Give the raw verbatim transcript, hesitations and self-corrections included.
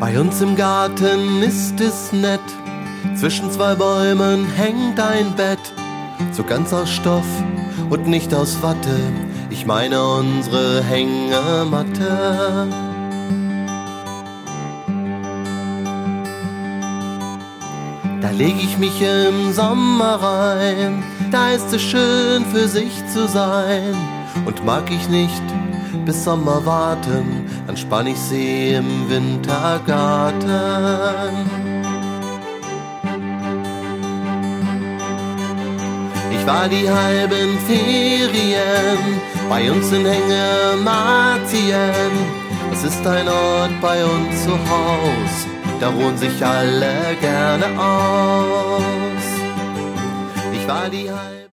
Bei uns im Garten ist es nett, zwischen zwei Bäumen hängt ein Bett, so ganz aus Stoff und nicht aus Watte, ich meine unsere Hängematte. Da leg ich mich im Sommer rein, da ist es schön für sich zu sein. Und mag ich nicht bis Sommer warten, dann spann ich sie im Wintergarten. Ich war die halben Ferien bei uns in Hängematien. Es ist ein Ort bei uns zu Haus, da ruhen sich alle gerne aus. Ich war die halben